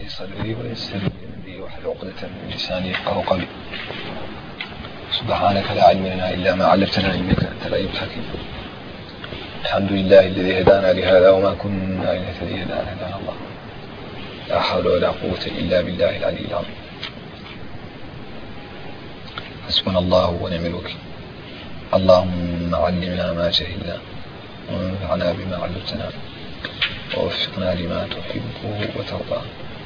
لي صدري ويسر لي أمري واحلل عقدة من لساني يفقهوا قولي. سبحانك لا علم لنا إلا ما علمتنا إنك أنت العليم الحكيم. الحمد لله الذي هدانا لهذا وما كنا لنهتدي لولا أن هدانا الله. لا حول ولا قوة إلا بالله العلي العظيم. حسبنا الله ونعم الوكيل. اللهم علمنا ما جهلنا وانفعنا بما علمتنا ووفقنا لما تحبه وترضى.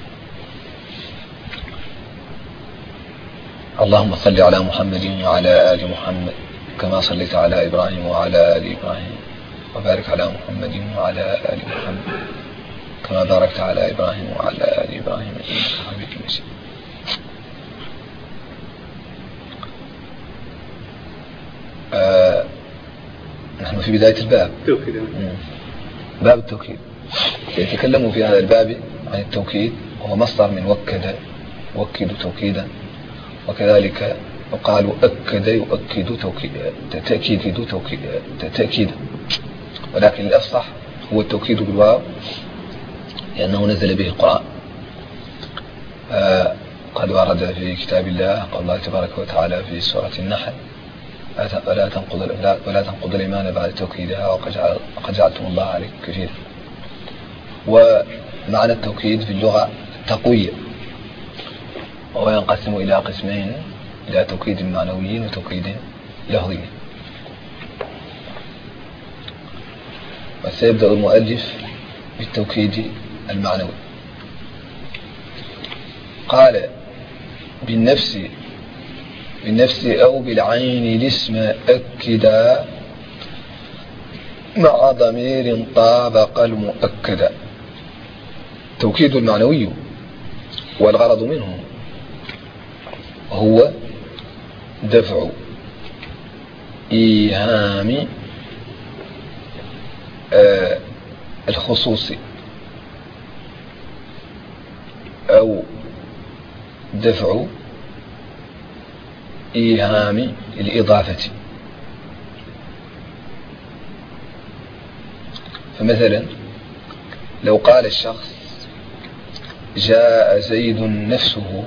اللهم صل على محمد وعلى آل محمد كما صليت على إبراهيم وعلى آل إبراهيم، وبارك على محمد وعلى آل محمد كما باركت على إبراهيم وعلى آل إبراهيم إنك حميد مجيد. نحن في بداية الباب، باب التوكيد. يتكلم في هذا الباب عن التوكيد، وهو مصدر من وكد، وكد توكيدا، وكذلك يقال أكد يؤكد تأكيدا، ولكن الأفصح هو التوكيد بالواو لأنه نزل به القرآن. قد ورد في كتاب الله قال الله تبارك وتعالى في سورة النحل: ولا تنقض الإيمان بعد توكيدها وقد جعلتم الله عليكم كفيلا. ومعنى التوكيد في اللغة التقوية، وهو ينقسم إلى قسمين: إلى توكيد معنوي وتوكيد لفظي. وسيبدأ المؤلف بالتوكيد المعنوي. قال: بالنفس أو بالعين الاسم أكدا مع ضمير طابق المؤكدا. توكيد المعنوي والغرض منه هو دفع إيهام الخصوص أو دفع إيهام الإضافة. فمثلا لو قال الشخص: جاء زيد نفسه،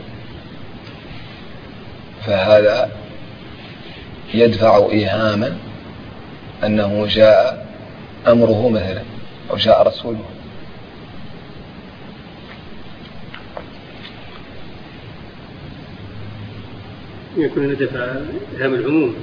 فهذا يدفع إيهاما أنه جاء أمره مثلا، أو جاء رسوله. يكون دفع إيهام العموم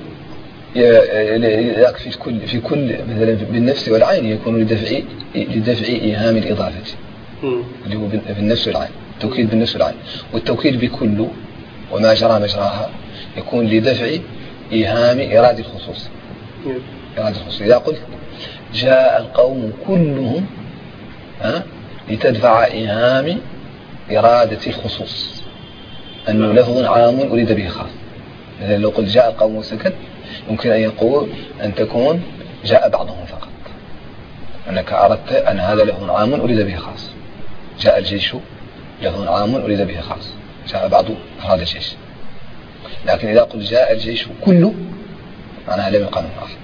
في كل مثلا بالنفس والعين يكون لدفع إيهام الإضافة اللي هو في النفس والعين، التوكيد بالنفس والعين. والتوكيد بكل وما جرى مجراها يكون لدفع إيهام إرادة الخصوص. إذا قلت جاء القوم كلهم لتدفع إيهام إرادة الخصوص، أنه لفظ عام أريد به خاص. مثلا لو قلت جاء القوم سكت، يمكن أن يقول أن تكون جاء بعضهم فقط، أنك أردت أن هذا لفظ عام أريد به خاص. جاء الجيش لفظ عام أريد به خاص، جاء بعض أفراد الجيش. لكن إذا قلت جاء الجيش كله، معناها لم يقام أحد.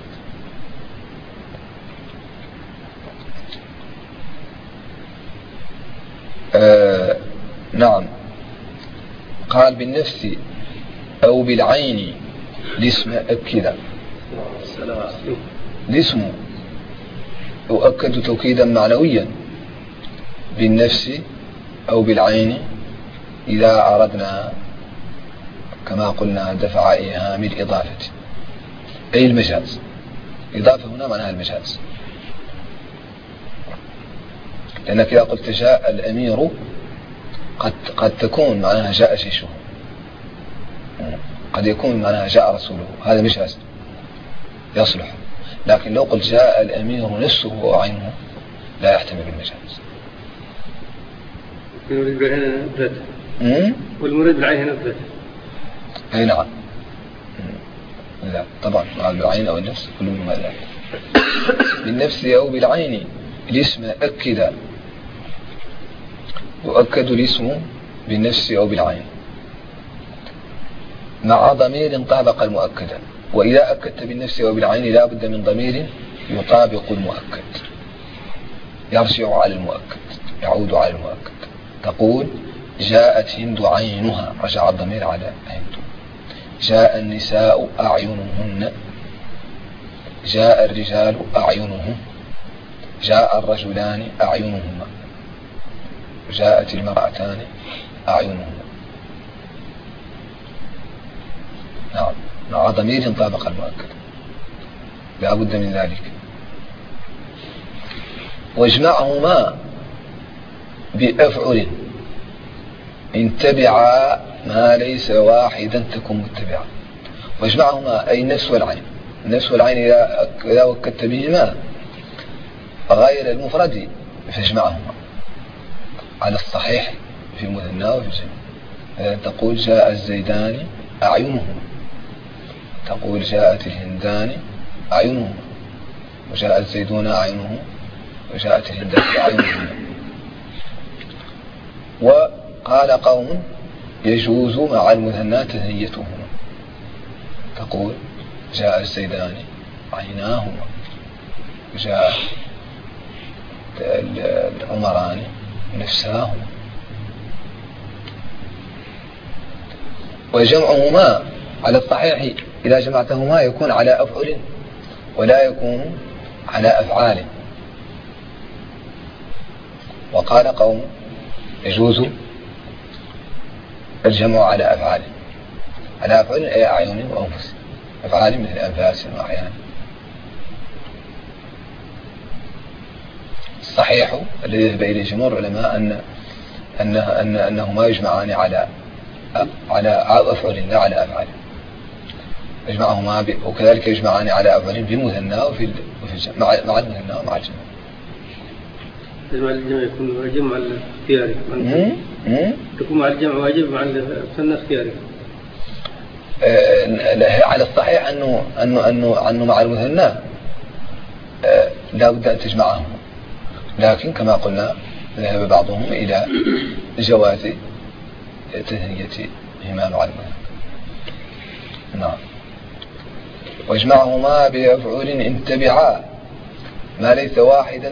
نعم. قال: بالنفس أو بالعين الاسم أكدا. الاسم يؤكد توكيدا معنويا بالنفس أو بالعين إذا أردنا كما قلنا دفع إيهام الإضافة، أي المجاز. إضافة هنا معناها المجاز، لأنك إذا قلت جاء الأمير قد تكون معناها جاء جيشه، قد يكون معناها جاء رسوله، هذا مجاز يصلح. لكن لو قلت جاء الأمير نفسه وعينه لا يحتمل المجاز. المريد بالعين نفذ، والمريد بالعين نفذ. أي نعم. لا طبعا بالعين أو النفس كل منهما لا. بالنفس أو بالعين الاسم أكد، يؤكد الاسم بالنفس أو بالعين مع ضمير طابق المؤكد. وإذا أكدت بالنفس أو بالعين لا بد من ضمير يطابق المؤكد، يرجع على المؤكد، يعود على المؤكد. تقول جاءت هند عينها، رجع الضمير على هند. جاء النساء أعينهن، جاء الرجال أعينهم، جاء الرجلان أعينهما، جاءت المرأتان أعينهما. نعم، مع ضمير طابق المؤكد لا بد من ذلك. واجمعهما بأفعل إن تبعا ما ليس واحدا تكن متبعا. واجمعهما أي النفس والعين. النفس والعين إذا وكدت بهما غير المفرد فاجمعهما على الصحيح في المثنى وفي الجمع. تقول جاء الزيدان أعينهما، تقول جاءت الهندان أعينهما، وجاء الزيدون أعينهم، وجاءت الهندان أعينهما. وقال قوم يجوز مع المثنى تثنيتهما، تقول جاء الزيدان عيناهما، جاء العمران نفساهما. وجمعهما على الصحيح إذا جمعتهما يكون على أفعل ولا يكون على أفعال. وقال قوم يجوز الجمع على أفعال، على أفعال أي أعين وأنفس، أفعال مثل أنفاس وأحيان. الصحيح الذي ذهب إليه جمهور العلماء أنهما يجمعان على أفعال لا على أفعال. يجمعهما وكذلك يجمعان على أفعال في المثنى وفي مع المثنى ومع الجمع. مع الجمع يكون الجمع الاختياري، تكون مع الجمع واجب مع المثنى اختياري. على الصحيح أنه مع المثنى لا بد أن تجمعهم، لكن كما قلنا ذهب بعضهم إلى جواز تثنيتهما مع المثنى. نعم. واجمعهما بأفعول إن تبعا ما ليس واحدا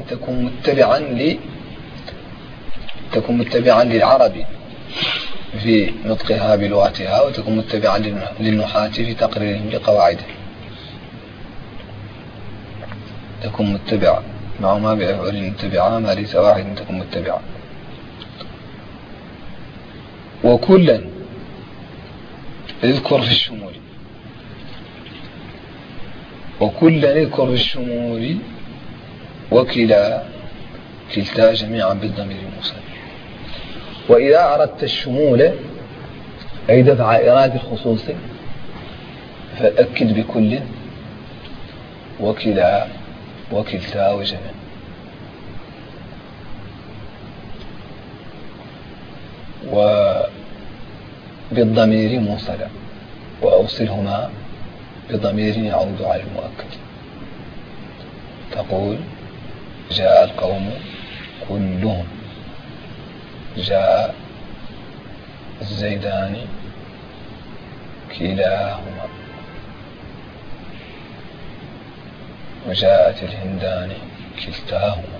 تكون متبعا للعرب في نطقها بلغتها، وتكون متبعا للنحاة في تقريرهم لقواعده. تكون متبعا معهما بأفعول إن تبعا ما ليس واحدا تكون متبعا. وكلا اذكر في الشمول، وكلا اذكر في الشمول كلتا جميعا بالضمير الموصل. وإذا أردت الشمول أي دفع إرادة الخصوص فأكد بكل وكلا وكلتا وجميع. وبالضمير موصلا، وأوصلهما بضمير يعود على المؤكد. تقول جاء القوم كلهم، جاء الزيدان كلاهما، وجاءت الهندان كلتاهما،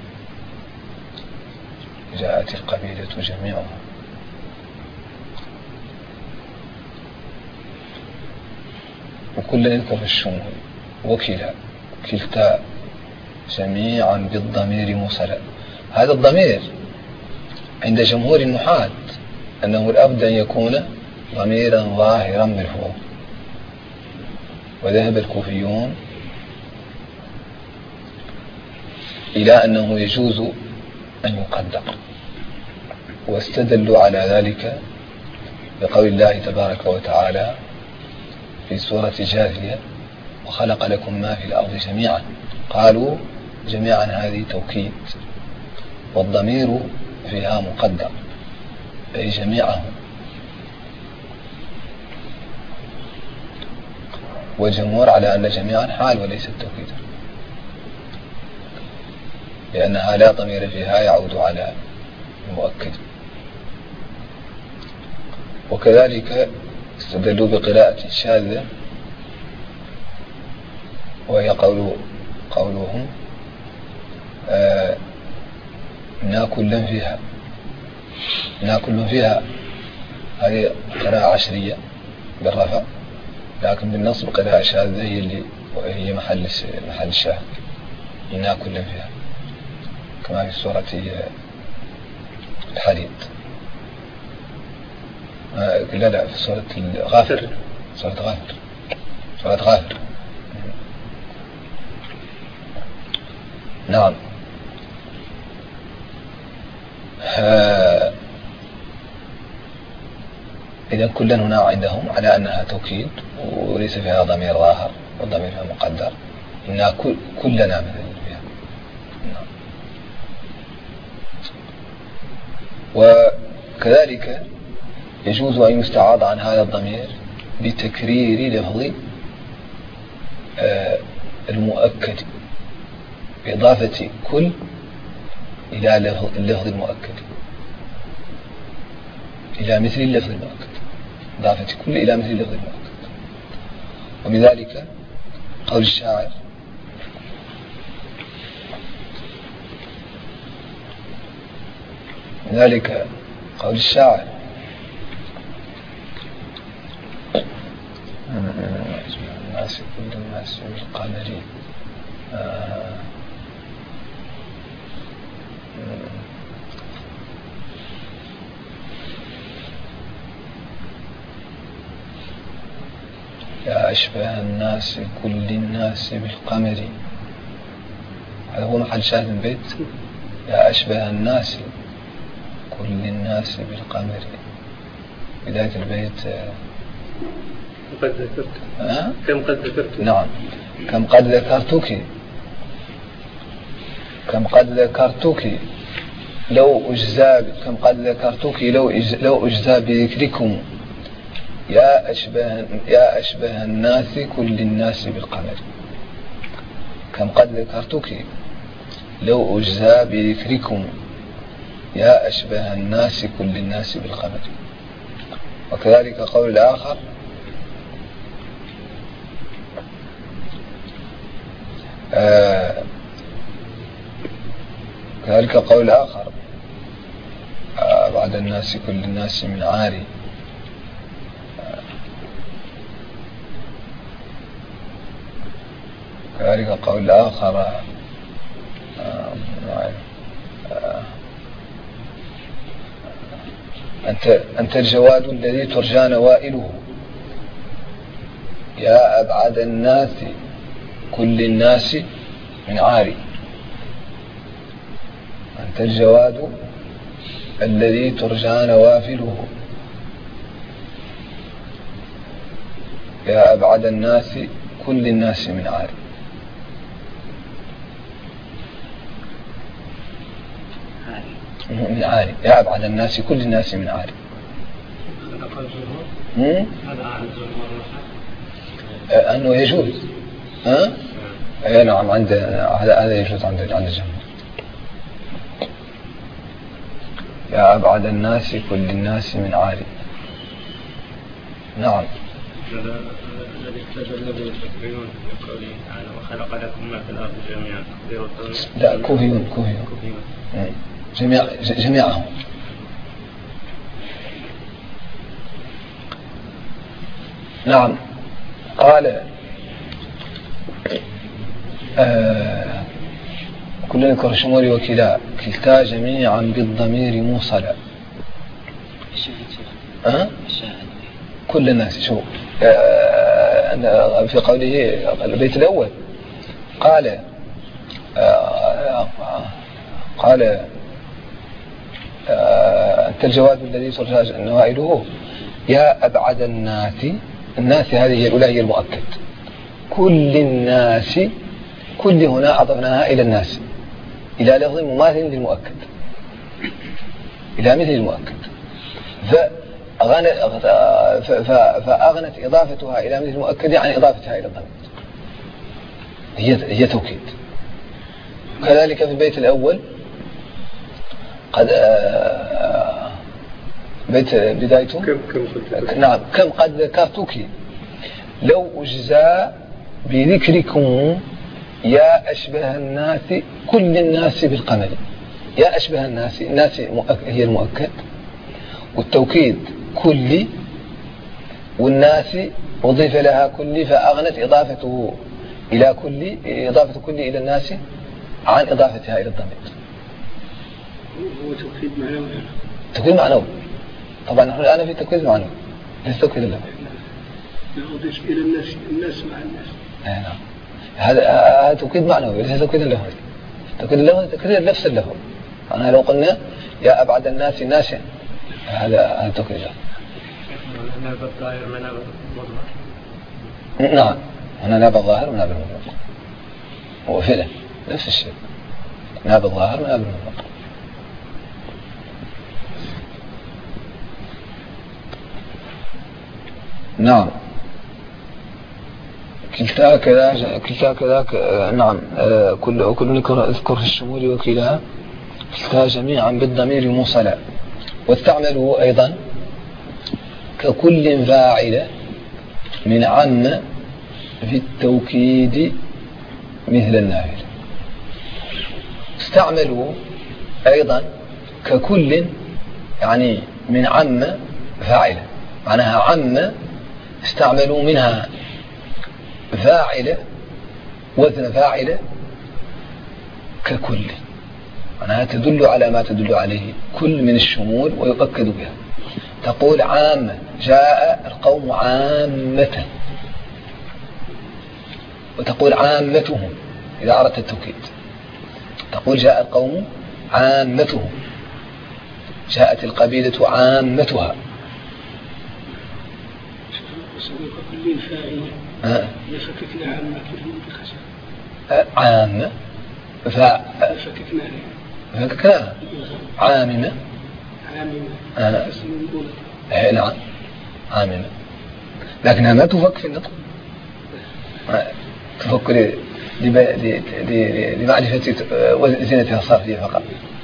جاءت القبيلة جميعها. وكل يذكر في الشمول كلتا جميعا بالضمير موصلا. هذا الضمير عند جمهور النحاة أنه لابد أن يكون ضميرا ظاهرا مرفوعا، وذهب الكوفيون إلى أنه يجوز أن يقدر، واستدلوا على ذلك بقول الله تبارك وتعالى في سورة جاثية وخلق لكم ما في الأرض جميعا. قالوا جميعا هذه توكيد، والضمير فيها مقدر أي جميعهم. والجمهور على أن جميعا حال وليست توكيدا، لأنها لا ضمير فيها يعود على المؤكد. وكذلك استدلوا بقراءة شاذة وهي قولهم ناكل فيها هذه قراءة عشرية بالرفع، لكن بالنصب قراءة شاذة هي محل الشاهد، إنا كل فيها، كما في سورة الحديد. لا في سورة غافر، سورة غافر. نعم. إذا كلا هنا عندهم على أنها توكيد وليس فيها ضمير ظاهر والضمير فيها مقدر، إنا كلنا مثل فيها. نعم. وكذلك يجوز أن يستعاض عن هذا الضمير بتكرير لفظ المؤكد، بإضافة كل إلى اللفظ المؤكد، إلى مثل اللفظ المؤكد، إضافة كل إلى مثل اللفظ المؤكد. وبذلك قول الشاعر: الناس كل الناس بالقمر يا أشبه الناس كل الناس بالقمر. هذا هو محل شاهد البيت. يا أشبه الناس كل الناس بالقمر. بداية البيت قد ذكرت. كم قد ذكرت. نعم. كم قد ذكرتك، كم قد ذكرتك لو أجزى، كم قد ذكرتك لو أجزى بذكركم يا أشبه الناس كل الناس بالقمر. كم قد ذكرتك لو أجزى بذكركم يا أشبه الناس كل الناس بالقمر. وكذلك قول الآخر: كذلك قول الآخر: بعد الناس كل الناس من عاري. كذلك قول الآخر: أنت الجواد الذي ترجى نوائله يا أبعد الناس كل الناس من عاري. أنت الجواد الذي ترجى نوافله يا أبعد الناس كل الناس من عاري. من عاري، يا أبعد الناس كل الناس من عاري. أنه يجوز. نعم، عند هذا يجوز عند الجمهور. يا أبعد الناس كل الناس من عاري. نعم. الذي استدل يستكبرون في قوله تعالى: وخلق لكم ما في الأرض جميعا. لا، كوفيون جميعهم. نعم. قال: كلنا كرشموري وكلا كلتا جميعا بالضمير موصلا. كل الناس. شو في قوله البيت الأول قال أنت الجواد الذي ترجى نوائله يا أبعد الناس هذه هي الأولى، هي المؤكد. كل الناس، كل هنا أضفناها إلى الناس، إلى لفظ مماثل للمؤكد، إلى مثل المؤكد. فأغنت إضافتها إلى مثل المؤكد عن إضافتها إلى الضمير، هي توكيد. كذلك في البيت الأول قد بيت بدايته نعم: كم قد ذكرتك لو أجزى بذكركم يا أشبه الناس كل الناس بالقمر. يا أشبه الناس هي المؤكد، والتوكيد كل، والناس أضيف لها كل فأغنت إضافته إلى كل، إضافة كل إلى الناس عن إضافتها إلى الضمير. هو توكيد معنوي. توكيد معنوي طبعا. نحن الآن في توكيد معنوي ليس توكيد اللفظ. نضيف إلى الناس مع الناس. نعم هذا توكيد معنوي ليس توكيد اللفظ. توكيد اللفظ توكيد نفس اللفظ. أنا لو قلنا يا أبعد الناس ناشئ هذا توكيد اللفظ. نائب الظاهر ونائب المضمر. نعم هنا نائب الظاهر ونائب المضمر هو فعلا نفس الشيء. نائب الظاهر ونائب المضمر. نعم كلتا كذاك. نعم كل اذكر في الشمول وكلاها كلتا جميعا بالضمير موصلا. واستعملوا أيضا ككل فاعل من عم في التوكيد مثل النافل. استعملوا أيضا ككل يعني من عم فاعل، معناها عم استعملوا منها فاعل وزن فاعل ككل، معناها تدل على ما تدل عليه كل من الشمول ويؤكد بها. تقول عامة جاء القوم عامة، وتقول عامتهم إذا أردت التوكيد. تقول جاء القوم عامتهم، جاءت القبيلة عامتها. كل فاعل يفككنا عامة عامة فككناها عاممة. نعم عاممة لكنها ما تفك في النطق، تفك لمعرفة زينتها الصرفية فقط.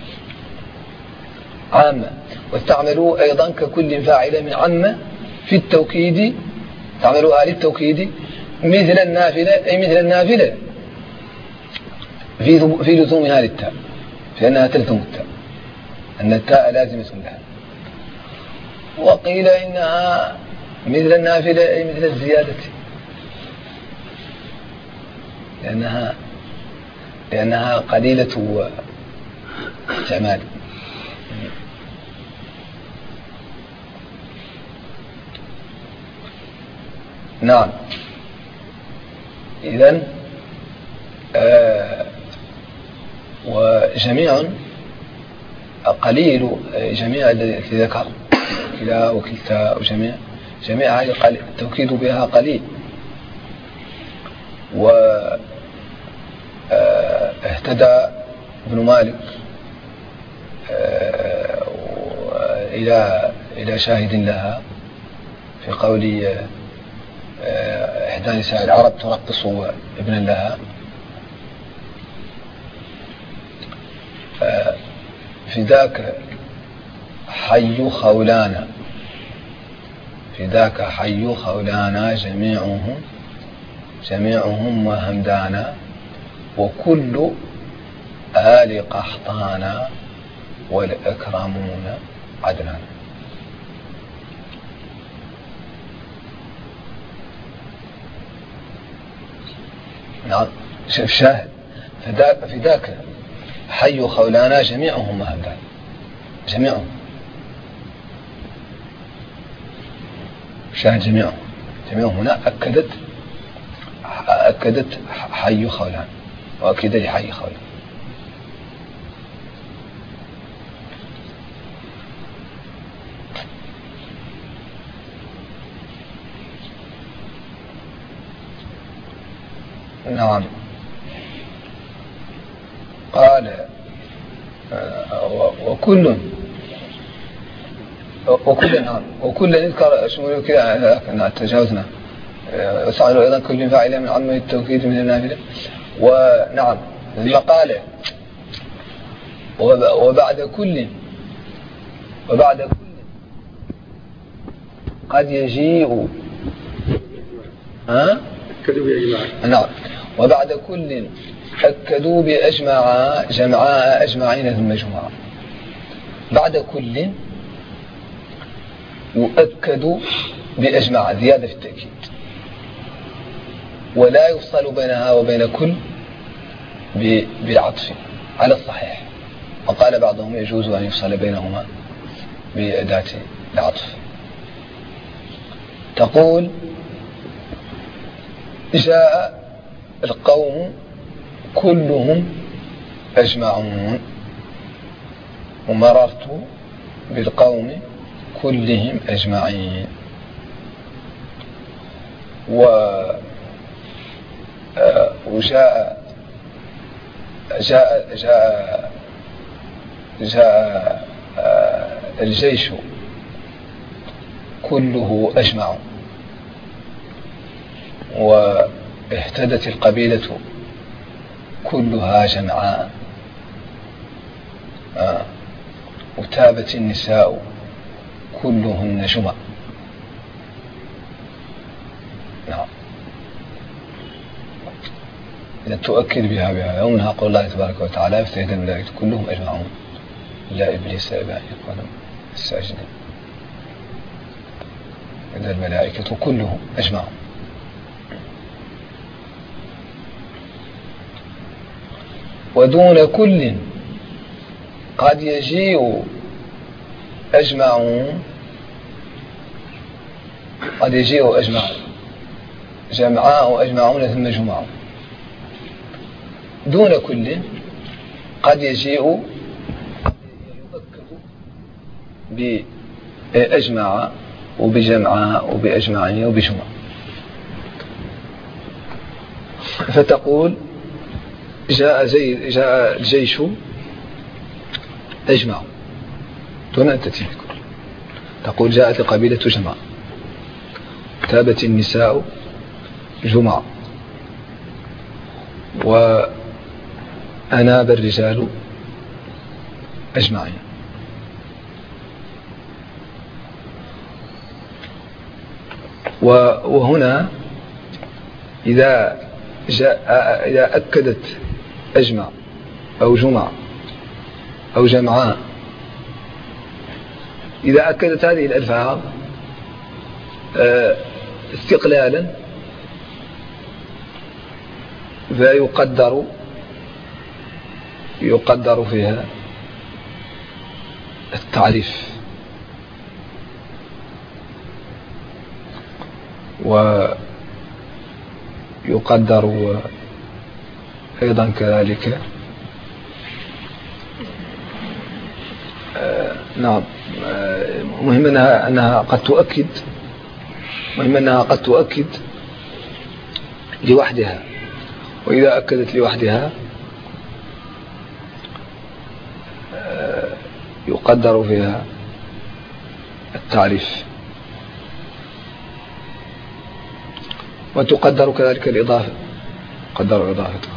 عامة. واستعملوا أيضا ككل فاعل من عامة في التوكيد، تعملوها للتوكيد مثل النافلة، أي مثل النافلة في لزومها للتاء، فإنها تلزم التاء، أن التاء لازمة لها. وقيل إنها مثل النافلة أي مثل الزيادة، لأنها قليلة استعمال. نعم إذن وجميع قليل، جميع الذي ذكر كلا وكلتا وجميع هذه التوكيد بها قليل. واهتدى ابن مالك إلى شاهد لها في قول إحدى نساء العرب ترقص ابنا لها، فداك حي خولانا، فداك حي خولانا جميعهم وهمدانا، وكل آل قحطانا والأكرمون عدنان. نعم شاهد فداك حي خولانا جميعهم وهمدانا، جميعهم شاهد جميعهم هنا أكدت حي خولان، وأكد لي حي خولان. نعم قال وكل نذكر شمول كذا تجاوزنا. وسعلوا أيضا كل فاعل من عمه التوكيد من النافلة. ونعم المقالة وبعد كل قد يجيء أكدوا بأجماع. نعم وبعد كل أكدوا بأجماع جمعاء أجمعين ثم جمعاء. بعد كل يؤكد بأجمع زيادة في التأكيد، ولا يفصل بينها وبين كل بالعطف على الصحيح. وقال بعضهم يجوز أن يفصل بينهما بأداة العطف. تقول جاء القوم كلهم أجمعون، ومررت بالقوم كلهم أجمعين. وجاء جاء الجيش كله أجمع، واهتدت القبيلة كلها جمعاء، وتابت النساء كلهن جمع. نعم، إذا تؤكد بها ومنها قول الله تبارك وتعالى فاستهدى الملائكة كلهم أجمعون إلا إبليس أبى أن يكون الساجدين. إذا الملائكة كلهم أجمعون. ودون كل قد يجيء أجمعون، قد يجيء أجمعون جمعاء أجمعون ثم جمعون. دون كل قد يجيء بأجمع وبجمعاء وبأجمعين وبجمع. فتقول جاء الجيش أجمع دون أن تتم. تقول جاءت القبيلة جمع، تابت النساء جمع، وأناب الرجال أجمعين. وهنا إذا أكدت أجمع أو جمع أو جمعاء، إذا أكدت هذه الألفاظ استقلالا فيقدر فيها التعريف، ويقدر أيضا كذلك نعم. مهم أنها قد تؤكد لوحدها، وإذا أكدت لوحدها يقدر فيها التعريف، وتقدر كذلك الإضافة، قدر إضافتها.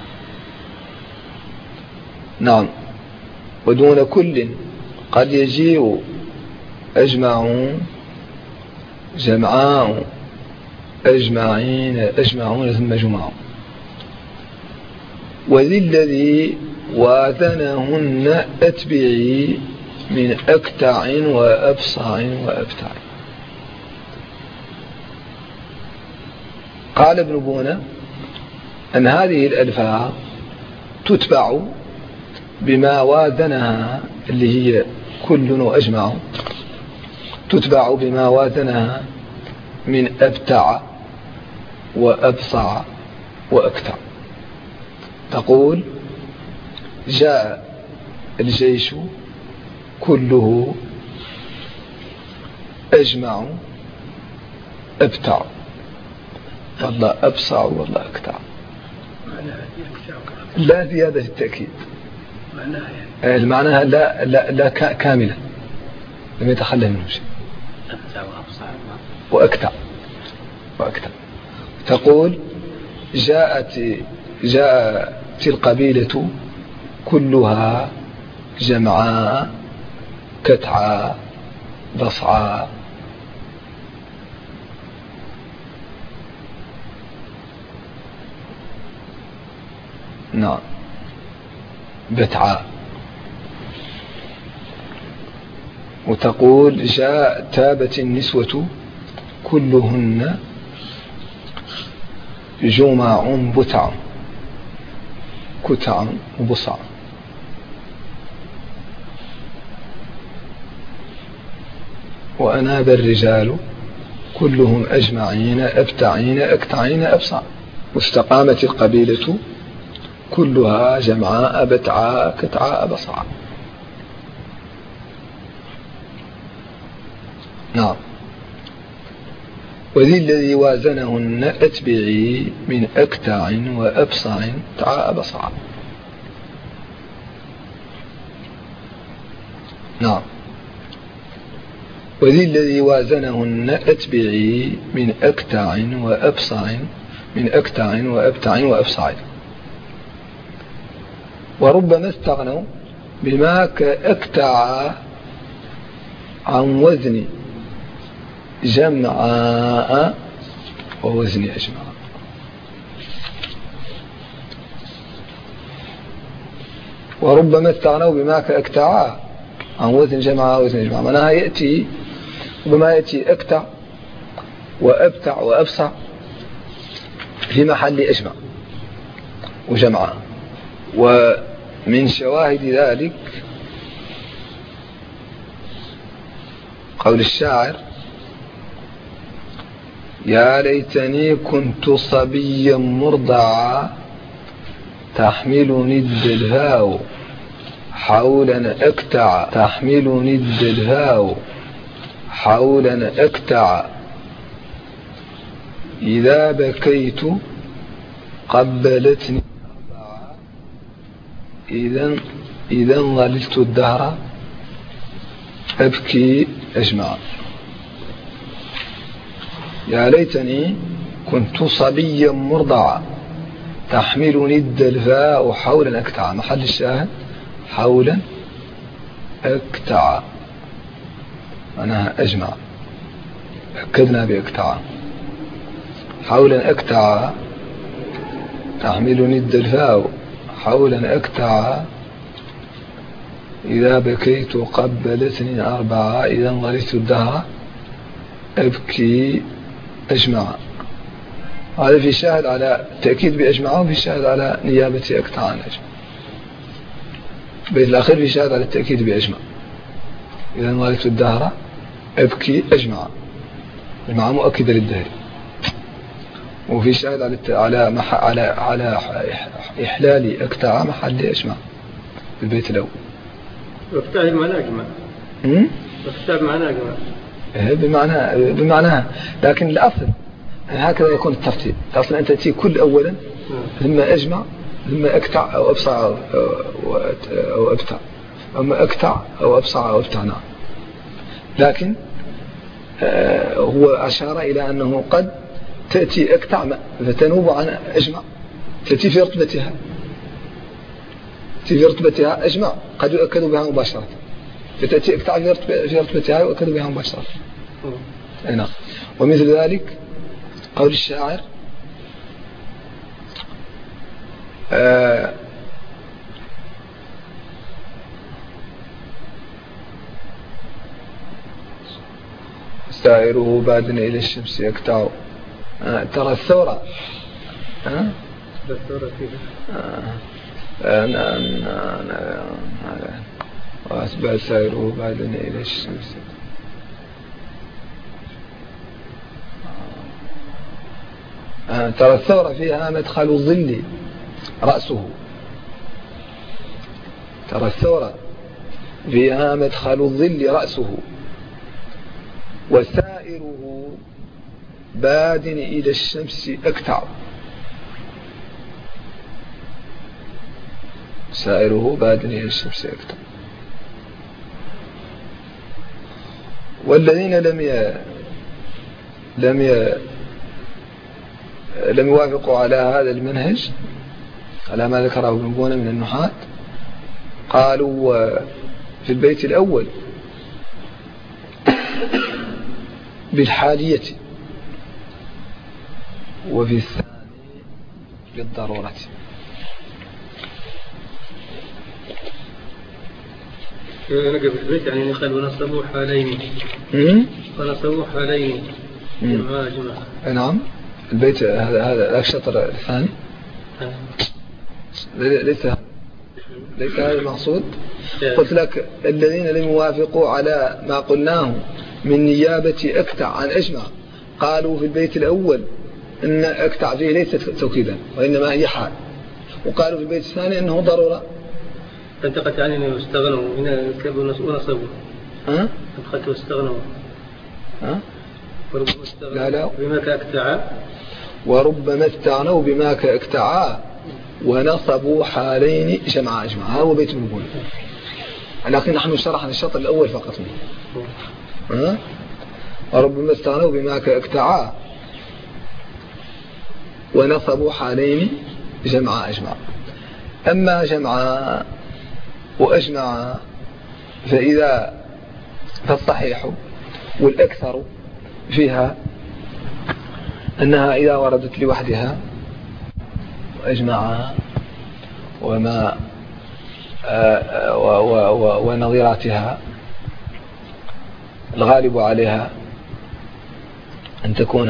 نعم. ودون كل قد يجيء أجمعون جمعاء أجمعين أجمعون ثم جمعون. وذي الذي واثنهن أتبعي من أكتع وأبصع وأبتع. قال ابن بونة أن هذه الألفاظ تتبع بما وازنها، اللي هي كل وأجمع، تتبع بما وازنها من أبتع وأبصع وأكتع. تقول جاء الجيش كله أجمع أبتع، والله أبصع والله أكتع، لا زيادة في التأكيد. المعنى لا كاملة، لم يتخلى منه شيء. وأكتع. تقول جاءت القبيلة كلها جمعاء كتعاء بصعاء. نعم، بتعاء. وتقول تابت النسوة كلهن جمع بتع كتع وبصع. وأناب الرجال كلهم أجمعين أبتعين أكتعين أبصع. واستقامت القبيلة كلها جمعاء بتعاء كتعاء بصع. نعم. وذي الذي وازنهن أتبعي من أكتع وأبصع تعاء بصع. نعم. وذي الذي وازنهن أتبعي من أكتع وأبصع من أكتع وأبتع وأبصع. وربما استغنوا بما كأكتع عن وزن جمعاء ووزن أجمع. وربما استغنوا بما كأكتع عن وزن جمعاء ووزن أجمع. معناها يأتي ربما يأتي أكتع وأبتع وأبصع في محل أجمع وجمعاء. ومن شواهد ذلك قول الشاعر: يا ليتني كنت صبيا مرضعا تحملني الدلهاء حولا أكتع تحملني الدلهاء حولا أكتع إذا بكيت قبلتني إذا ظللت الدهر أبكي أجمع. يا ليتني كنت صبيا مرضعا تحملني الدلفاء حولا أكتع. محل الشاهد حولا أكتع معناها أجمع. أكدنا بأكتع. حولا أكتع تحملني الدلفاء حولا أكتع إذا بكيت قبلتني أربعة إذا انغلت الدهر أبكي أجمع. هذا في شاهد على تأكيد بأجمع وفي شاهد على نيابة أكتع عن أجمع. بيت الأخير في شاهد على التأكيد بأجمع إذا انغلت الدهر أبكي أجمع. أجمع مؤكدة للدهر. وفي شاهد على إحلال أكتع محل أجمع في البيت الأول. أكتع بمعنى أجمع. أكتع بمعنى أجمع. بمعناها لكن الأصل هكذا يكون الترتيب. الأصل أن تأتي كل أولا ثم أجمع ثم أكتع أو أبصع أو أبتع أما أكتع أو أبصع أو أبتع. نعم. لكن هو أشار إلى أنه قد تأتي أكتع فتنوب عن أجمع تأتي في رتبتها أجمع قد يؤكد بها مباشرة فتأتي أكتع في رتبتها يؤكد بها مباشرة. نعم. ومثل ذلك قول الشاعر: سائره بادن إلى الشمس يكتع. ترى الثورة وأسباب سائره بادن إلى الشمس. ترى الثورة فيها مدخل الظل رأسه. ترى الثورة فيها مدخل الظل رأسه وسائره بادن إلى الشمس أكتع. سائره بادن إلى الشمس أكتع. والذين لم يوافقوا على هذا المنهج على ما ذكره ابن بونة من النحاة قالوا في البيت الأول بالحالية وفي الثاني بالضرورة. نقف في البيت يعني قال ونصبوا حالين. ونصبوا حالين. جماعة. نعم البيت هذا الشطر الثاني ليس هذا المقصود. قلت لك الذين لم يوافقوا على ما قلناه من نيابة أكتع عن أجمع قالوا في البيت الأول أن أكتع فيه ليست توكيدا وإنما هي حال، وقالوا في البيت الثاني أنه ضرورة. انتقلت يعني أنه استغنوا هنا كبوا ونصبوا. انتقلت واستغنوا. لا بما كأكتع. وربما استغنوا بما كأكتعا ونصبوا حالين جمع أجمع. هذا هو بيت المقول، لكن نحن شرحنا الشطر الأول فقط منه. وربما استغنوا بما كأكتعا ونصبوا حالين جمع أجمع. أما جمع وأجمع فالصحيح والأكثر فيها أنها إذا وردت لوحدها وأجمع وما ونظيراتها الغالب عليها أن تكون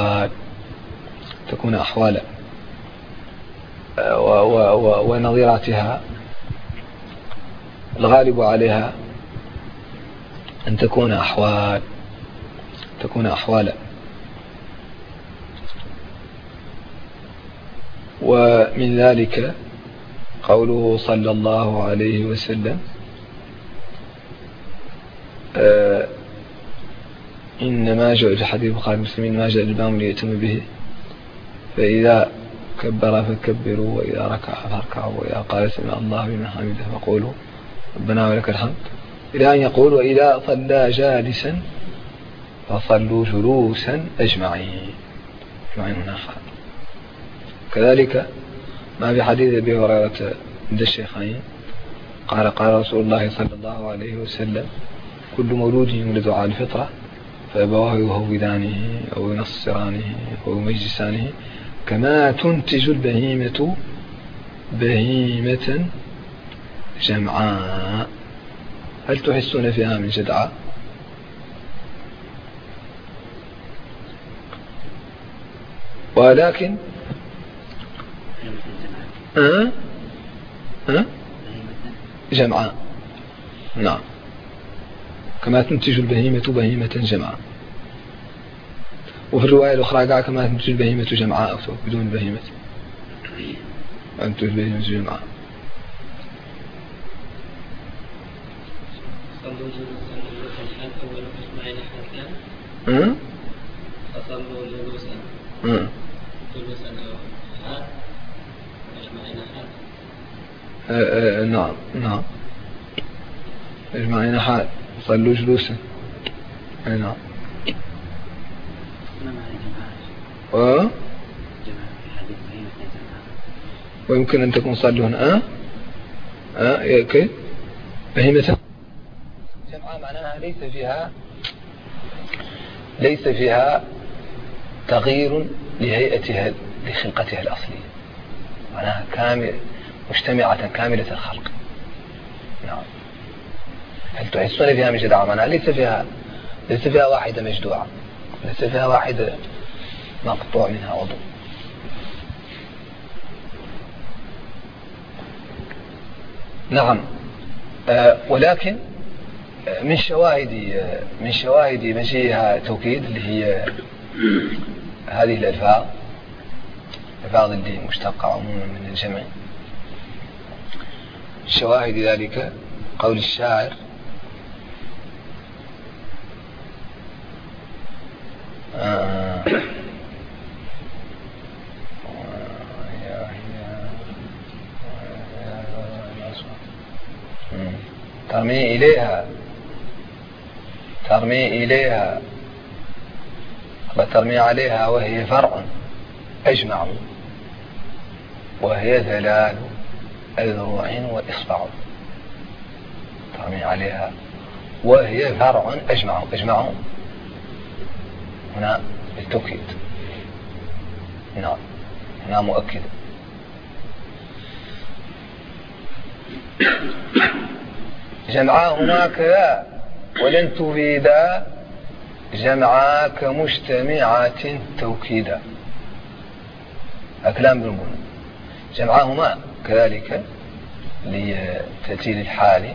أحوالا ونظيراتها الغالب عليها أن تكون أحوالا. ومن ذلك قوله صلى الله عليه وسلم إنما جاء في حديث البخاري ومسلم ما جاء الإمام ليأتم به فإذا كبر فكبروا وإذا ركع فاركعوا وإذا قال سمع الله لمن حمده فقولوا ربنا ولك الحمد، إلى أن يقول وإذا صلى جالسا فصلوا جلوسا أجمعين هنا. كذلك ما في حديث أبي هريرة عند الشيخين قال رسول الله صلى الله عليه وسلم كل مولود يولد على الفطرة فأبواه يهودانه أو ينصرانه أو يمجسانه كما تنتج البهيمة بهيمة جمعاء. هل تحسون فيها من جدعاء؟ ولكن جمعاء نعم كما تنتج البهيمة بهيمة جمعاء. وفي الرواية الأخرى قال كما تنتج البهيمة جمعاء بدون بهيمة تنتج البهيمة جمعاء. فصلوا جلوسا نعم اجمعين حال صلوا جلوسا نعم. ويمكن أن تكون صلوا هنا كيف بهيمة جمعاء معناها ليس فيها تغيير لهيئتها لخلقتها الأصلية، معناها مجتمعة كاملة الخلق. نعم. هل تحسون فيها من جدعة؟ معناها ليس فيها واحدة مجدوعة، ليس فيها واحدة مقطوع منها وضوء. نعم. ولكن من شواهد مجيئها توكيد اللي هي هذه الألفاظ اللي مشتقة عموما من الجمع. شواهد ذلك قول الشاعر ترمي عليها وهي فرع أجمع وهي ثلاث أذرع وإصبع. ترمي عليها وهي فرع أجمع هنا بالتوكيد. نعم هنا مؤكد. جمعاهما كذا ولن تفيدا جمعا كمجتمعات توكيدا. أكلام بالمعنى جمعاهما كذلك لتأتي الحال،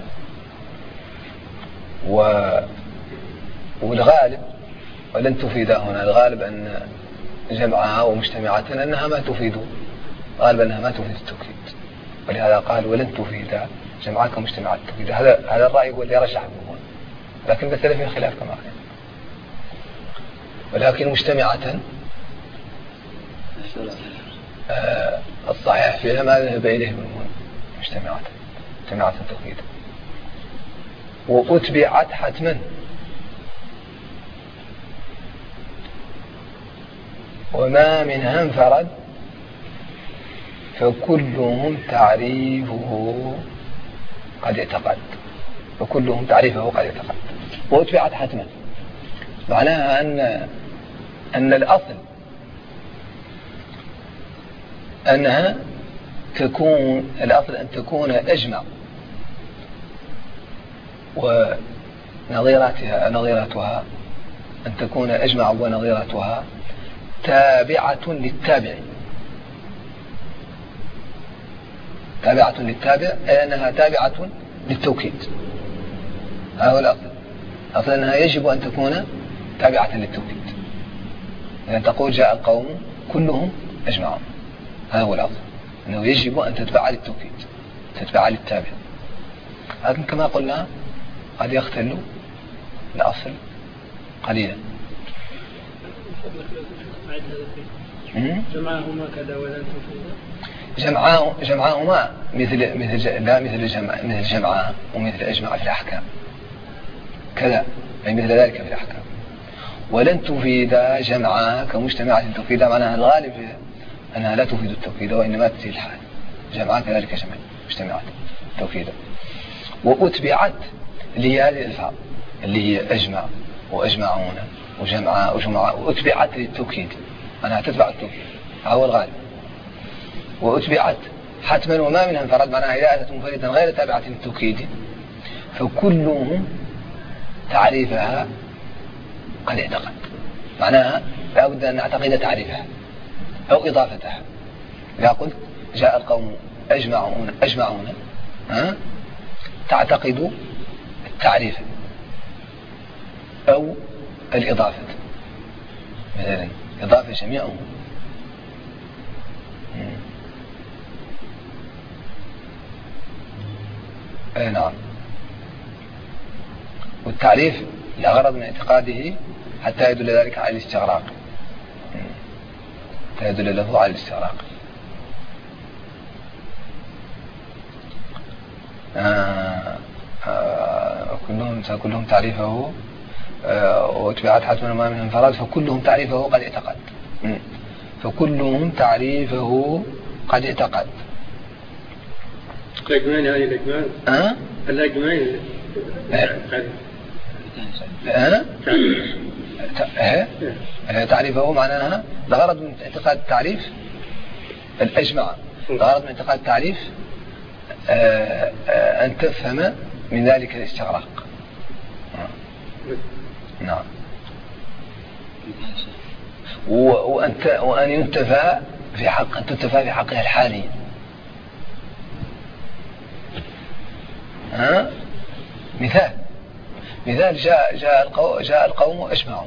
والغالب ولن تفيدا هنا الغالب أن جمعها ومجتمعات أنها ما تفيد، غالب أنها ما تفيد التوكيد، ولهذا قال ولن تفيدا جمعها كمجتمعات توكيدا. هذا الرأي هو اللي رجح به، لكن مثل فيه خلاف كما قال. ولكن مجتمعة الصحيح فيها ما ذهب إليه بالمعنى مجتمعة توكيدا. وأتبعت حتما وما منها انفرد فكلهم تعريفه قد اعتقد. فكلهم تعريفه قد اعتقد. وأتبعت حتما معناها أن الأصل أنها تكون الأصل أن تكون أجمع ونظيراتها أن تكون أجمع ونظيراتها تابعة للتابع. تابعة للتابع أي أنها تابعة للتوكيد. هذا هو الأصل. أصل أنها يجب أن تكون تابعة للتوكيد. يعني تقول جاء القوم كلهم أجمعون، هذا هو الأصل أنه يجب أن تتبع للتوكيد، تتبع للتابع. لكن كما قلنا قد يختل الأصل قليلا. جمعهما كذا ولن تفيدا. جمعهما مثل جمعها ومثل أجمع في الأحكام كذا، أي مثل ذلك في الأحكام. ولن تفيد جمعها كمجتمعة توكيدا معناها الغالب أنها لا تفيد التوكيد وإنما تفيد الحال. جمعها كذلك جمع مجتمعة توكيدا. وأتبعت لهذه الألفاظ اللي هي أجمع وأجمعون وجمع وجمع وأتبعت للتوكيد أنها تتبع التوكيد، هو الغالب. وأتبعت حتما وما منها انفرد معناها إذا أتت منفردا غير تابعة للتوكيد فكلهم تعريفها قد اعتقد. معناها لا بد أن نعتقد تعريفها أو إضافتها. إذا قلت جاء القوم أجمعون تعتقد التعريف أو الإضافة، مثلا إضافة جميعهم. نعم. والتعريف لغرض من اعتقاده حتى يدل ذلك على الاستغراق، حتى يدل له على الاستغراق. كلهم تعريفه واتبعت حتما ما من انفراد فكلهم تعريفه قد اعتقد. فكلهم تعريفه قد اعتقد. الأجمعين هذه الأجمعين تعريفه معناها الغرض من اعتقاد التعريف الأجمع، الغرض من اعتقاد التعريف أن تفهم من ذلك الاستغراق. نعم. وأن ينتفى في حقها الحالي. مثال جاء القوم أجمعوا،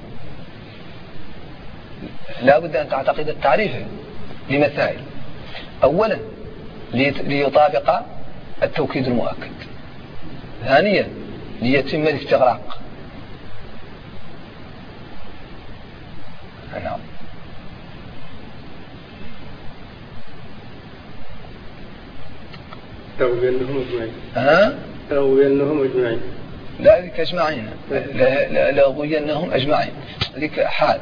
لا بد أن تعتقد التعريف لمسائل. أولا ليطابق التوكيد المؤكد، ثانيا ليتم الاستغراق. نعم. لو بأنهم أجمعين لا ذيك أجمعين، لا بأنهم أجمعين ذيك حال.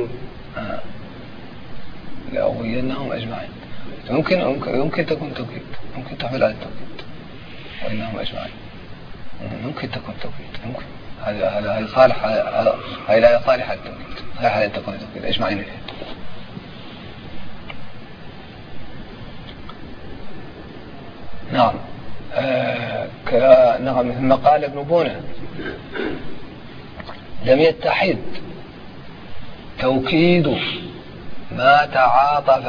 لا بأنهم أجمعين يمكن تكون توكيد، ممكن تحمل على التوكيد وإنهم أجمعين، ممكن تكون توكيد، ممكن هذا صالح، هاي لا صالحة للتوكيد، صالحة أن تكون توكيد أجمعين فيها. نعم. نعم، ثم قال ابن بونة لم يتحد توكيد ما تعاطف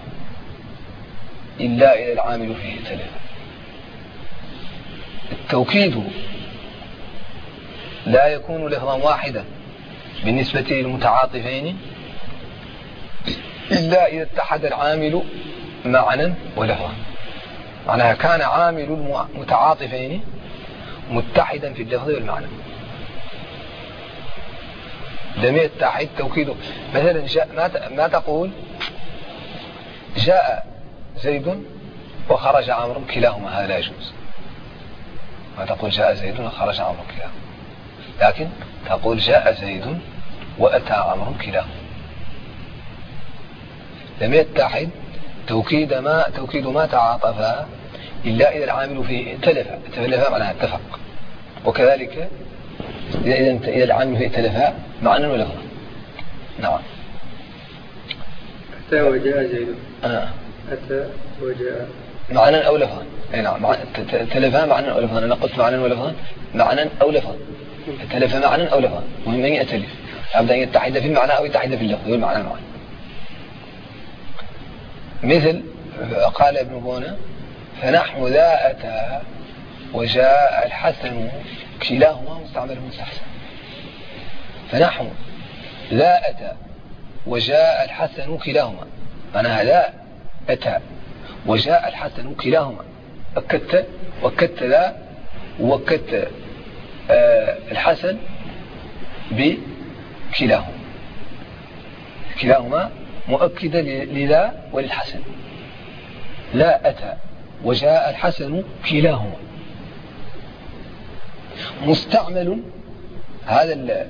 إلا إذا العامل فيه تلف. التوكيد لا يكون لفظا واحدا بالنسبة للمتعاطفين إلا إذا اتحد العامل معنى ولفظا. معناها كان عامل المتعاطفين متحدا في اللفظ والمعنى. لم يتحد توكيده. مثلا ما تقول جاء زيد وخرج عمرو كلاهما، هذا لا يجوز. ما تقول جاء زيد وخرج عمرو كلاهما، لكن تقول جاء زيد وأتى عمرو كلاهما. لم يتحد توكيد ما تعاطفا إلا إذا العامل فيه تلفا معناها اتفق. وكذلك إذا العامل فيه تلفا معنى ولفظا. نعم. أتى وجاء زيد. أتى وجاء معنى أو لفظا. نعم، تلفا معنى أو لفظا. أنا قلت معنى ولفظا، معنى أو لفظا. تلف معنى أو لفظا، مهم أن يتلف، أبدا يتحد في المعنى أو يتحد في اللفظ والمعنى معا. مثل قال ابن بونة فنحو ذا أتى وجاء الحسن كلاهما مستعمل مستحسن. فنحو ذا أتى وجاء الحسن كلاهما، معناها ذا أتى وجاء الحسن كلاهما. وكدت ذا وكدت الحسن بكلاهما، كلاهما مؤكدة لذا وللحسن. لا أتى وجاء الحسن كلاهما مستعمل. هذا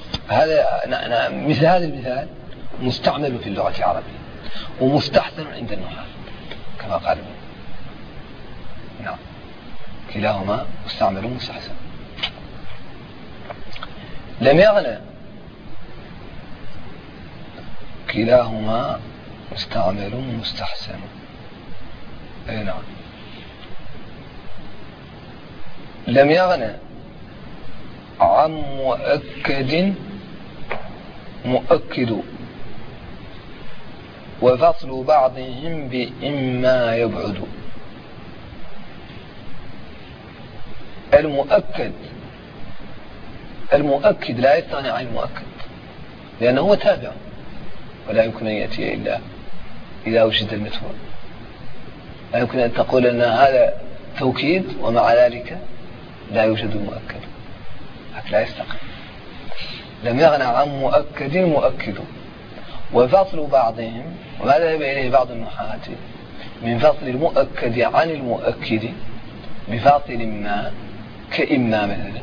مثل هذا المثال مستعمل في اللغة العربية ومستحسن عند النحاة كما قال. نعم، كلاهما مستعمل مستحسن. لم يغنى كلاهما مستعمل مستحسن. نعم. لم يغنى عن مؤكد مؤكد وفصل بعضهم بإما يبعد. المؤكد لا يستغني عن المؤكد لأنه هو تابع ولا يمكن أن يأتي إلا إذا وجد المثل. لا يمكن أن تقول أن هذا توكيد ومع ذلك لا يوجد المؤكد، لا يستقيم. لم يغنى عن مؤكد مؤكد وفصل بعضهم، وما ذهب إليه بعض النحاة من فصل المؤكد عن المؤكد بفاصل ما كإما مثلا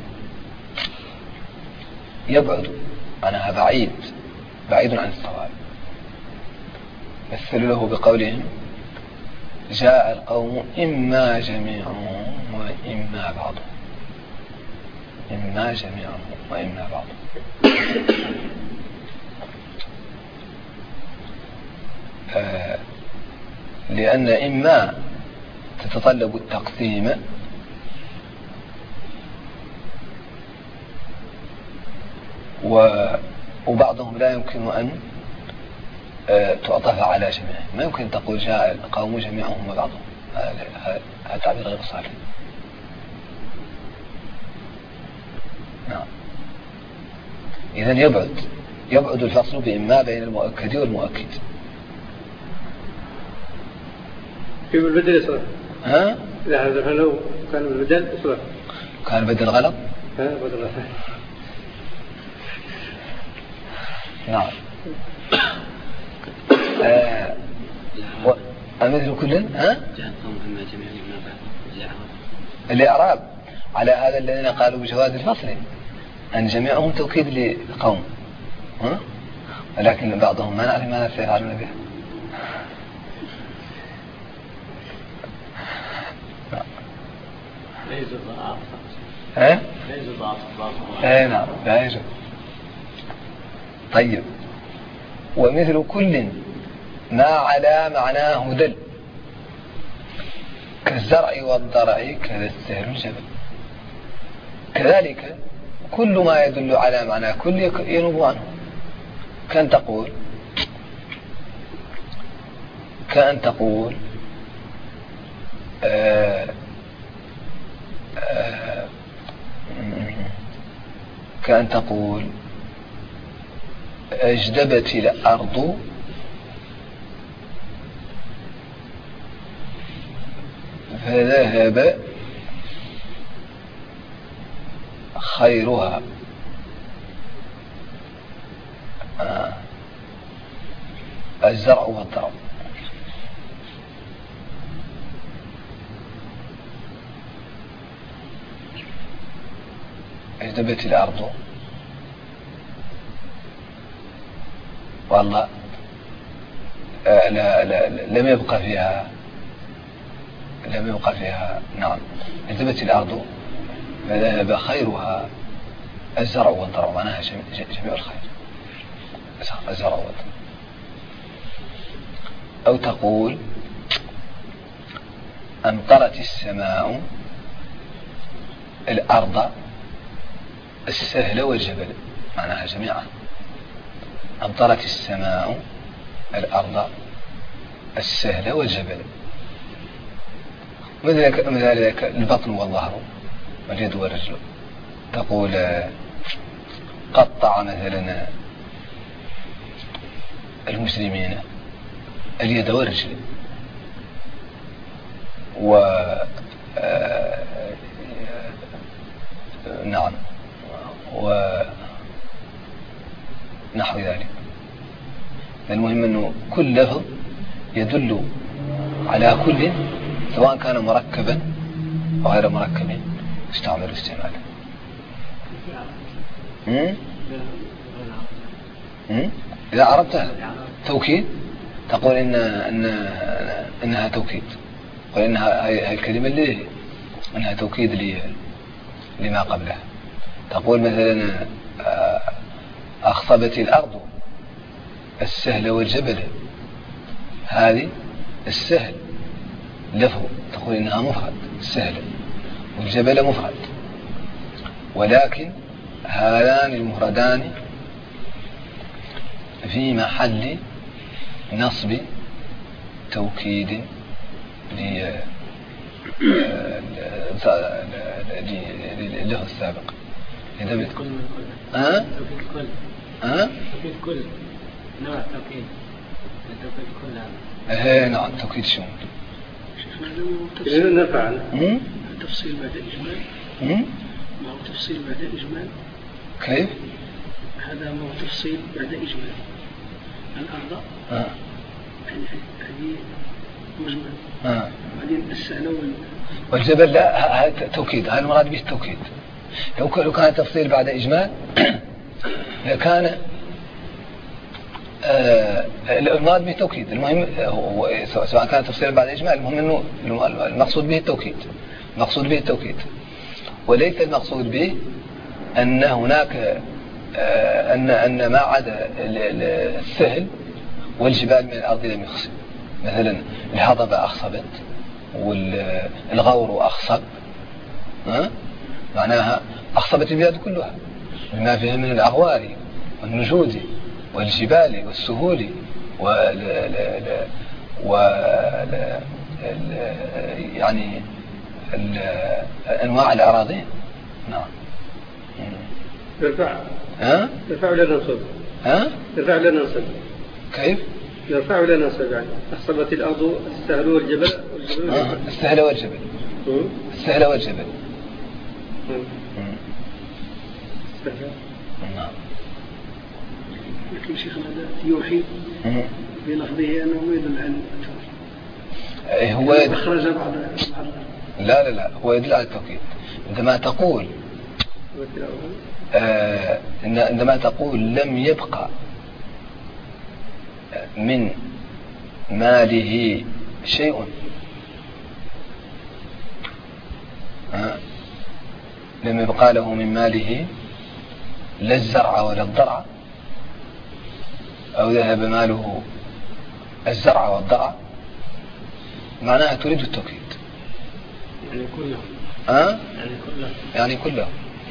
يبعد عنها بعيد عن الصواب. مثلوا له بقولهم جاء القوم إما جميعهم وإما بعضهم. إما جميعهم وإما بعضهم. لأن إما تتطلب التقسيم وبعضهم لا يمكن أن تعطف على جميع. ما يمكن تقول جاء القوم جميعهم وبعضهم، هذا تعبير غير صحيح. نعم. إذن يبعد الفصل بإما بين المؤكد والمؤكد. كيف البدل يصلح؟ ها؟ لا هذا لو كان البدل يصلح. كان البدل غلط؟ بدل غلط. نعم. مثل كل الإعراب على هذا الذين قالوا بجواز الفصل أن جميعهم توكيد للقوم، ولكن بعضهم ما نعرف ماذا سيفعلون به. ليس ضعف. نعم لا يوجد. طيب، ومثل كل ما على معناه دل. كالزرع والضرع كذا السهل والجبل. كذلك كل ما يدل على معنى كل ينوب عنه. كأن تقول كأن تقول أجدبت الأرض فذهب خيرها. الزرع والضرع. أجدبت الأرض والله لا لم يبقى فيها نعم. أجدبت الأرض فذهب خيرها. الزرع والضرع معناها جميع الخير. الزرع والضرع. أو تقول أمطرت السماء الأرض السهل والجبل. معناها جميعا. أمطرت السماء الأرض السهل والجبل. مثل ذلك البطن والظهر واليد والرجل. تقول قطع مثلا المسلمين اليد والرجل. نعم ونحو ذلك. المهم أنه كل لفظ يدل على كل سواء كان مركبا أو غير مركب استعمل استعماله. إذا عرفتها توكيد تقول إنها توكيد. تقول إنها هاي الكلمة اللي إنها توكيد لما قبلها. تقول مثلا أخصبت الأرض السهل والجبل. هذه السهل لفظ تقول إنها مفرد السهل والجبل مفرد. ولكن هذان المفردان في محل نصب توكيد له السابق. توكيد كل نوع توكيد. توكيد كل نعم توكيد شمول. نفع تفصيل بعد إجمال. ما هو تفصيل بعد إجمال. كيف؟ هذا ما هو تفصيل بعد إجمال. الأرض هذه مجمل. بعدين السهل والجبل لا هذا توكيد. هذا المراد به التوكيد. لو كان تفصيل بعد إجمال لكان المراد به التوكيد. المهم سواء كان تفصيل بعد إجمال المهم أنه المقصود به التوكيد. وليس المقصود به أن هناك أن ما عدا السهل والجبال من الأرض لم يخصب. مثلا الهضبة أخصبت والغور أخصب. معناها أخصبت البلاد كلها بما فيها من الأغوار والنجود والجبال والسهول يعني أنواع الأراضي. نعم. يرفع ولا ننصب؟ يرفع ولا ننصب؟ كيف؟ يرفع ولا ننصب يعني أخصبت الأرض السهل والجبل. السهل والجبل. السهل والجبل. نعم. لكن شيخنا هذا يوحي بلفظه أنه ما يدل على التوكيد. هو أخرج بعض. لا هو يدل على التوكيد. عندما تقول لم يبقى من ماله شيء لم يبقى له من ماله لا الزرع ولا الضرع أو ذهب ماله الزرع والضرع معناها تريد التوكيد. يعني كله. يعني كله.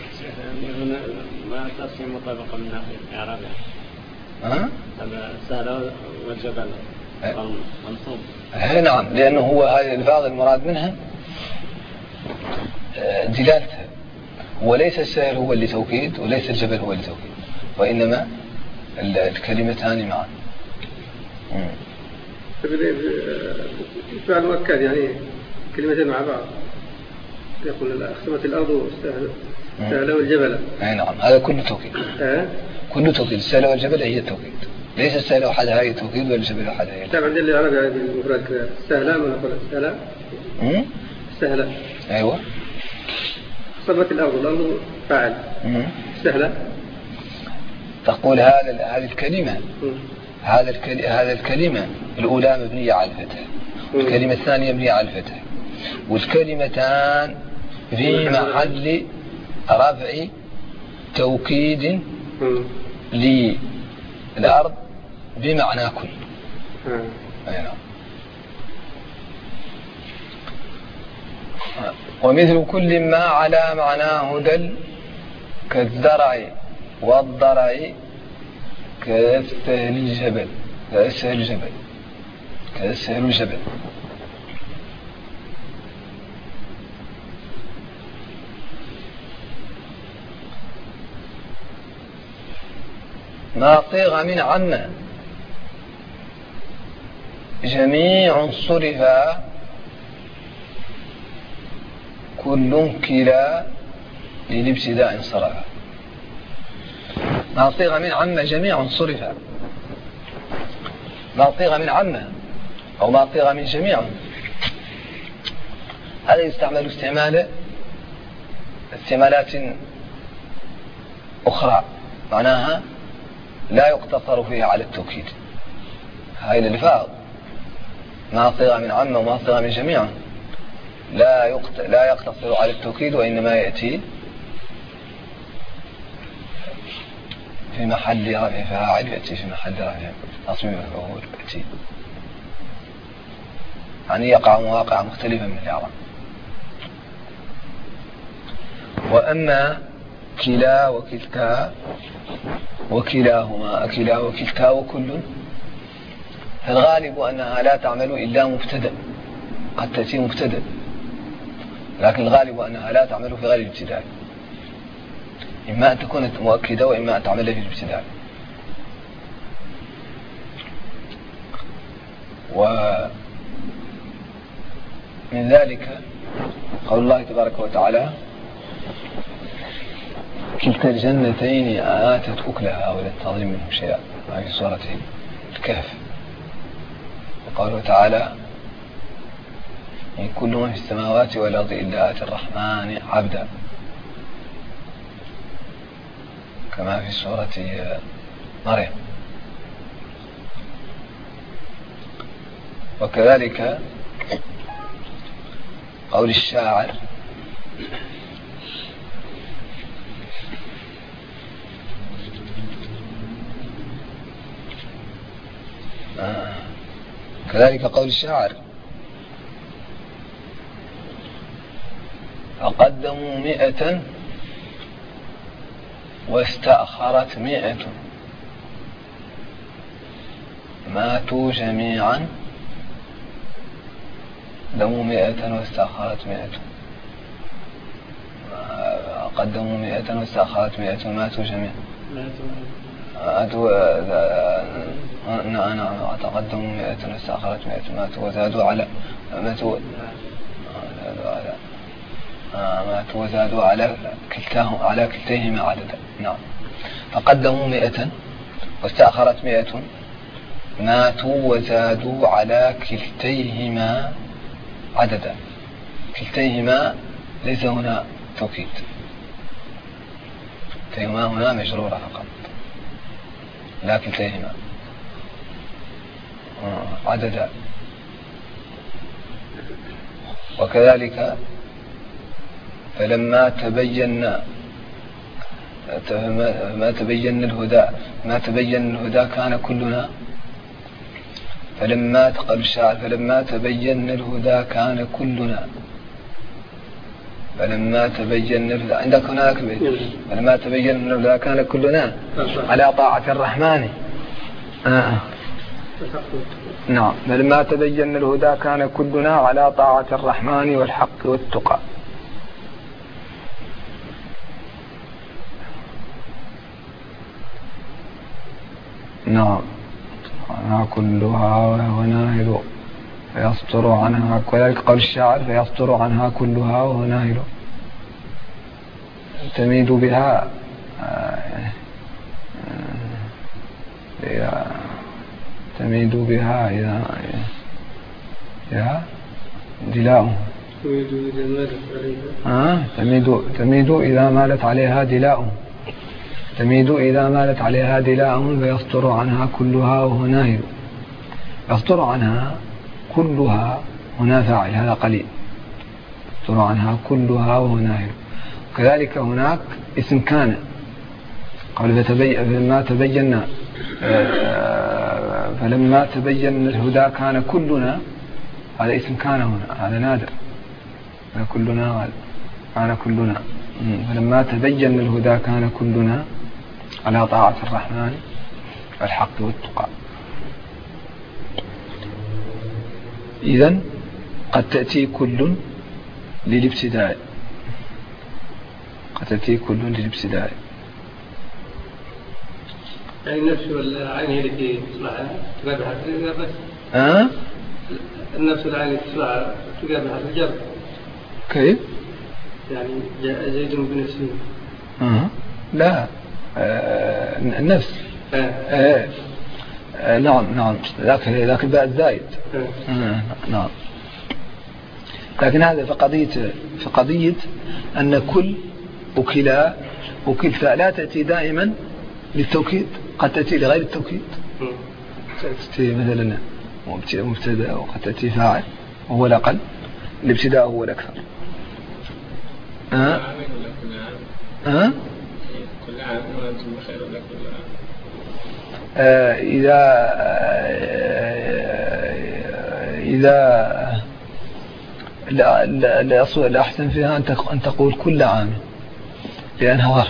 ما تصير مطابقة من ناحية إعرابها. هذا السهل والجبل منصوب. نعم، لأنه هو هذه الألفاظ المراد منها دلالتها، وليس السهل هو اللي توكيد وليس الجبل هو اللي توكيد، وإنما الكلمتان معا. فعل مؤكد يعني كلمتين مع بعض، يقول أخصمت الأرض والسهل والجبل. نعم، هذا كله توكيد. كله توكيد. السهل والجبل هي التوكيد، ليس السهل وحدها هي التوكيد ولا الجبل وحدها هي التوكيد. طبعا عندنا العربي يعني بالمفرد كذا السهلان ونقول السهلان. السهلة. أيوة. أخصمت الأرض فاعل. سهلة. تقول هذه الكلمة هذا الكلمة الأولى مبنية على الفتح، والكلمة الثانية مبنية على الفتح، والكلمتان في محل رفع توكيد للأرض بمعنى كل. ومثل كل ما على معناه دل كالزرع والضرع كالسهل الجبل. ما صيغ من عم جميع صرفا كل كلا للابتداء صرفا. ما صيغ من عم جميع صرفا. ما صيغ من عم أو ما صيغ من جميع، هذا يستعمل استعمالات أخرى معناها لا يقتصر فيها على التوكيد. هاي الألفاظ ما صيغ من عم وما صيغ من جميع لا يقتصر على التوكيد، وإنما يأتي في محل رفع فاعل، يأتي في محل رفع نصب مفعول، يأتي يعني يقع مواقع مختلفة من الإعراب. وأما كلا وكلتا وكلاهما كلا وكلتا وكل، فالغالب أنها لا تعمل إلا مبتدأ، قد تأتي مبتدأ، لكن الغالب أنها لا تعمل في غير الابتداء، إما أن تكون مؤكدة وإما أن تعمل في الابتداء. ومن ذلك قول الله تبارك وتعالى كلتا الجنتين آتت أكلها ولم تظلم منه شيئا، في سورة الكهف. وقوله تعالى إن كل من في السماوات والأرض إلا آتي الرحمن عبدا، كما في سورة مريم. وكذلك قول الشاعر فقدموا 100 واستأخرت 100 ماتوا جميعا. قدموا 100 واستأخرت 100. قدموا 100 واستأخرت 100 ماتوا جميعا. نعم تقدموا 100 واستأخرت 100 ماتوا وزادوا على وزادوا على كلتيهما عددا. نعم فقدموا 100 واستأخرت 100 ماتوا وزادوا على كلتيهما عددا. كلتيهما ليس هنا توكيد، كلتيهما هنا مجرورة فقط، لا كلتيهما عددا. وكذلك فلما تبين الهدى كان كلنا. قال الشاعر فلما تبين الهدى كان كلنا فلما تبين عندك هناك بيت فلما تبين الهدى كان كلنا على طاعة الرحمن. نعم فلما تبين الهدى كان كلنا على طاعة الرحمن والحق والتقى. نعم عنها كلها وهو ناهل فيصدر عنها كذلك قول الشاعر فيصدر عنها كلها وهو ناهل تميد بها تميد بها إذا دلاؤه تميد إذا مالت عليها دلاؤه تميد إذا مالت عليها دلاؤه فيصدر عنها كلها وهو ناهل. يصدر عنها كلها هنا فاعل هذا قليل يصدر عنها كلها وهو ناهل. كذلك هناك اسم كان قال فلما تبين الهدى كان كلنا هذا اسم كان هنا هذا نادر كلنا كان كلنا. فلما تبين الهدى كان كلنا على طاعة الرحمن والحق والتقى. إذن قد تأتي كل للابتداء يعني النفس والعين هي التي تصلح تقابلها بس النفس والعين تصلح تقابلها بالجر. كيف؟ يعني جاء زيد بنفسه لا النفس نعم لكن باء الزايد نعم. لكن هذا في قضية أن كل وكلا وكلتا لا تأتي دائما للتوكيد قد تأتي لغير التوكيد تأتي مثلا مبتدا وقد تأتي فاعل وهو الأقل الابتداء هو الأكثر. كل عام وأنتم بخير لكم. إذا الأحسن فيها أن تقول كل عام لأنها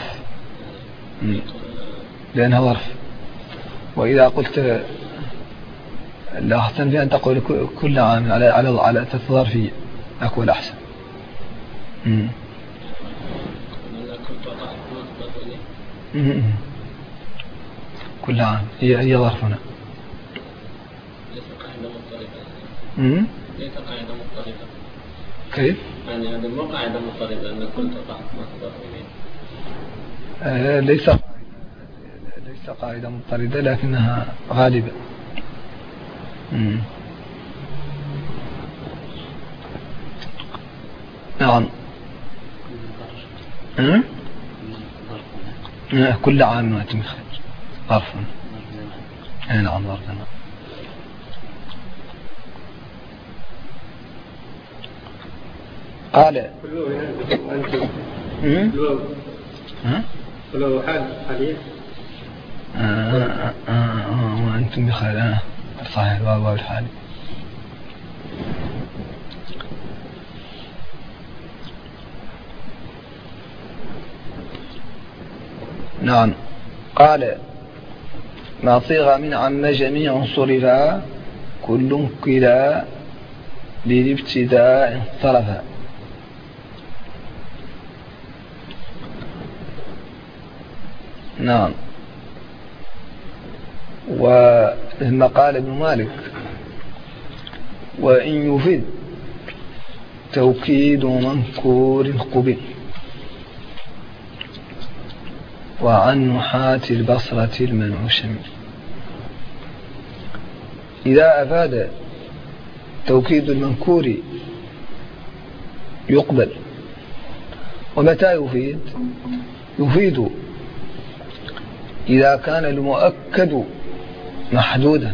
ظرف وإذا قلت الأحسن فيها أن تقول كل عام على الظرفية أكو الأحسن. كل عام هي ظرفنا. ليس قاعدة مضطردة. ليس قاعدة مضطردة. كيف؟ يعني هذا مو قاعدة مضطردة أن كل تقع مصدر إليه. ليس قاعدة مضطردة لكنها غالبة. نعم. كل عام وأنتم بخير ظرف. نعم ظرفنا. قال ولو حالية وأنتم بخير صحيح الواو الحالي. نعم. قال ما صيغ من عم جميع صرفا كل كلا للابتداء صرفا. نعم. ثم قال ابن مالك وإن يفيد توكيد منكور قبل وعن نحاة البصرة المنعشم. إذا أفاد توكيد المنكور يقبل. ومتى يفيد إذا كان المؤكد محدودا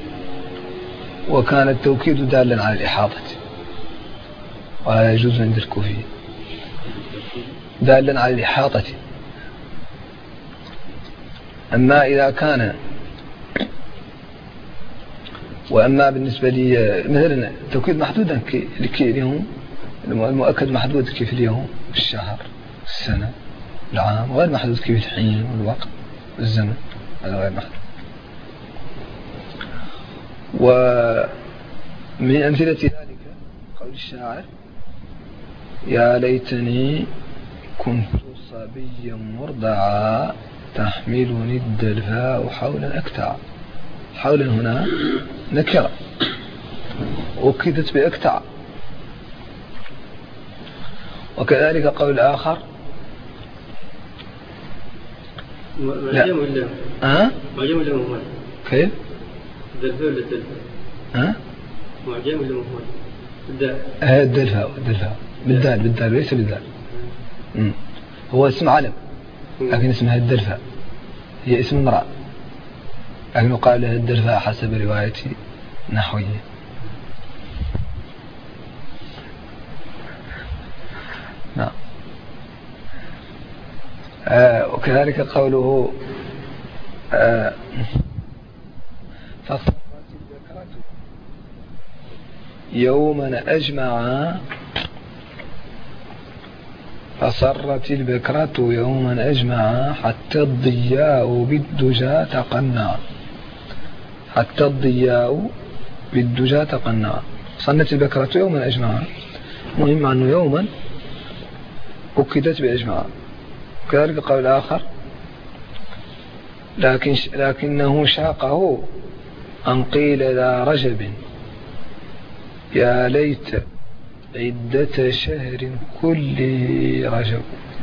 وكان التوكيد دالا على الإحاطة ولا يجوز عند الكوفي دالا على الإحاطة. أما إذا كان وأما بالنسبة لي مثلا التوكيد محدودا لهم المؤكد محدود كيف اليوم، الشهر، السنة، العام، غير محدود كيف الحين والوقت والزمن، هذا غير محدود. ومن أمثلة ذلك قول الشاعر: يا ليتني كنت صبيا مرضعا تحملني الدلفاء حولا أكتع. حولا هنا نكرة أكدت بأكتع. وكذلك قول آخر: معجم ولا معجم ولا مهمل؟ كيف؟ الدلفاء ولا الدلفاء؟ معجم ولا مهمل؟ الدلفاء بالدال ليس بالدال. هو اسم علم لكن اسمها الدلفاء، هي اسم امرأة لكن يقال لها الدلفاء حسب رواية نحوية. نعم. وكذلك قوله فصرت البكرة يوما أجمعا، فصرت البكرة يوما أجمعا حتى الضياء بالدجى تقنع. حتى الضياء بالدجى تقنع. صنت البكرة يوما أجمعا، مهم أنه يوما أكدت بأجمعا. كذلك قول آخر: لكنه شاقه أن قيل ذا رجب يا ليت عدة شهر كله رجب.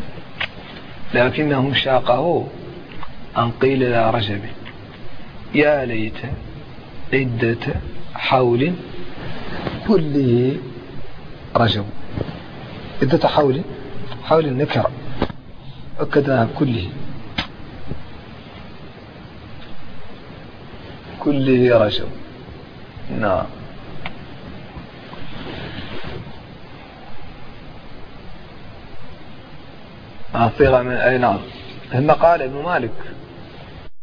لكنه شاقه أن قيل ذا رجب يا ليت عدة حول كله رجب. عدة حول النكرة أكدها كله رجب. نعم. صيغة من أي نعم. ثم قال ابن مالك